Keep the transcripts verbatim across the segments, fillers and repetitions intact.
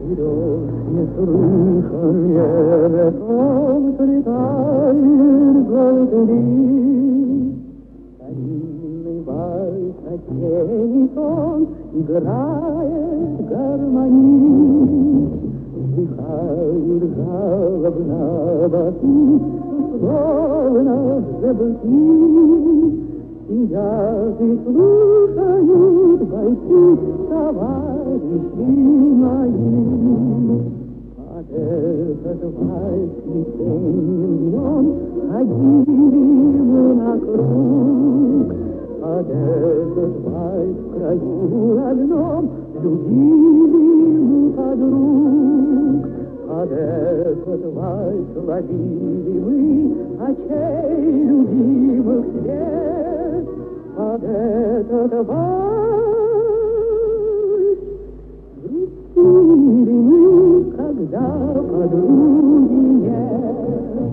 Идешь, не слыша мне, солнце летает внутри. Старинный вальс, осенний сон играет гармонии. Вздыхают жалобно басы, словно в забытии. Сидят и слушают бойцы, товарищи мои. Под этот вальс весенним днем ходили мы на круг. Под этот вальс в краю родном любили мы подруг. Под этот вальс ловили мы очей любимых свет. Под этот вальс грустили мы, когда подруги нет.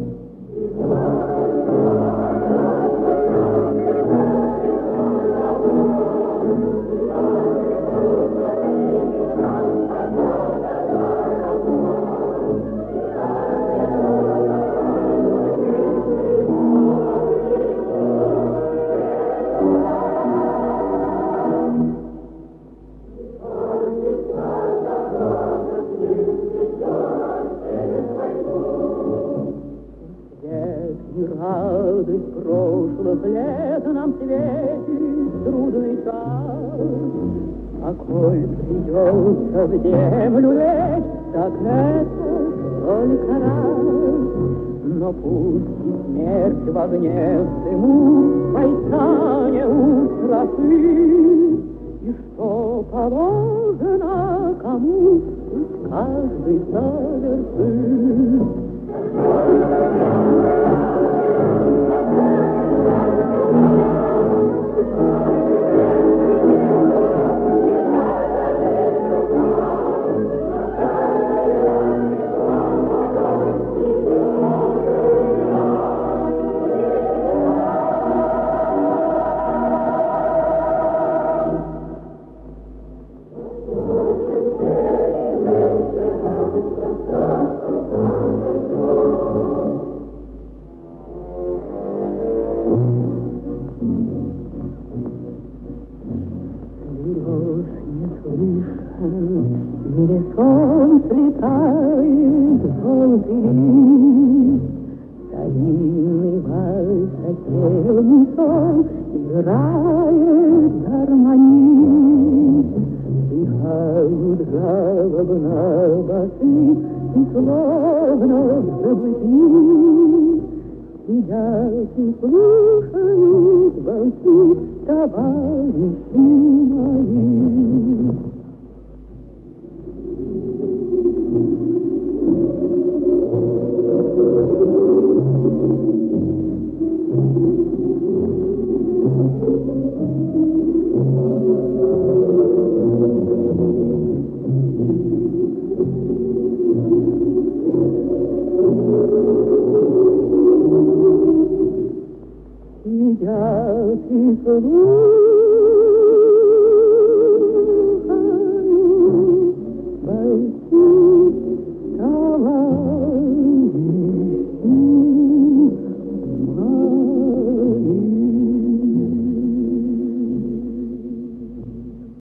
Радость прошлых лет нам светит трудный час. А коль придется в землю лечь, так это только раз. Но пусть и смерть в огне в дыму бойца не устрашит. И что положено кому, пусть каждый совершит. Или солнце летает внутри. Старинный вальс, осенний сон играет гармонии. Вздыхают жалобно басы и словно в забытии. Сидят и слушают бойцы, товарищи мои.